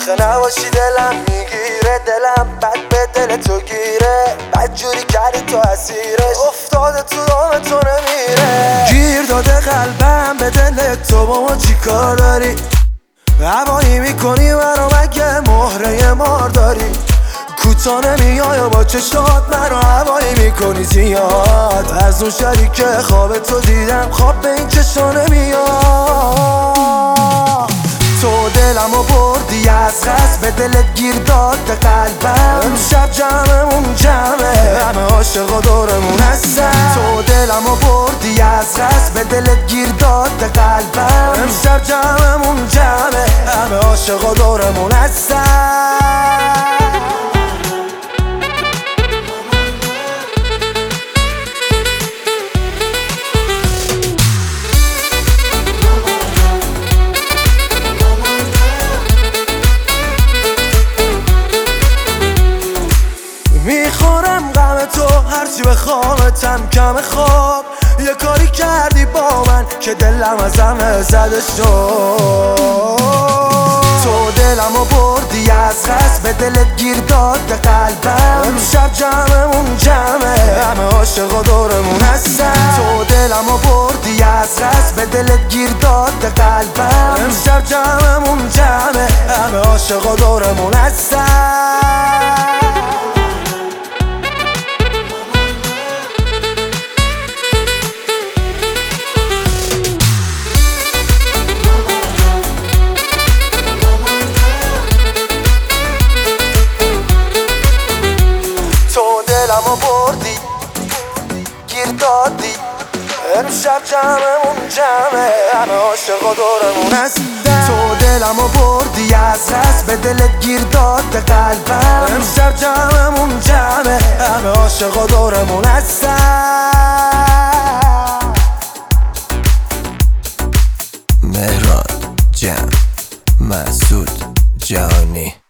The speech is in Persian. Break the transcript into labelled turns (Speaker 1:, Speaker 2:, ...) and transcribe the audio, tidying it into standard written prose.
Speaker 1: آخه نباشی دلم میگیره، دلم بد به دل تو گیره، بد جوری کردی تو اسیرش، افتاده تو دام تو نمیره. گیر داده قلبم به دل تو، با ما چی کار داری؟ هوایی میکنی منو مگه مهره مار داری؟ کوتا نمیای با چشات منو هوایی میکنی زیاد، از اون شبی که خواب تو دیدم خواب به این چشا نمیاد. تو دلمو بردی از قصد، به دلت گیر داد قلبم، امشب جمعمون جمعه، همه عاشقا دورمون هستن. تو دلمو بردی از قصد، به دلت گیر داد قلبم، امشب جمعمون جمعه، همه عاشقا دورمون هستن. میخورم غم تو هرچی بخوامتم کم خواب، یه کاری کردی با من که دلم از همه زده شد. تو دلمو بردی از قصد، به دلت گیر داد قلبم، امشب جمعمون جمعه، همه عاشقا دورمون هستن. تو دلمو بردی از قصد، به دلت گیر داد قلبم، امشب جمعمون جمعه، همه عاشقا دورمون هستن. دلمو بردی گیر دادی، امشب جمعمون جمعه، همه عاشقا دورمون هستن. تو دلمو بردی از قصد، به دلت گیر داد قلبم، امشب جمعمون جمعه، همه عاشقا دورمون هستن.
Speaker 2: مهران جمع مسعود جهانی.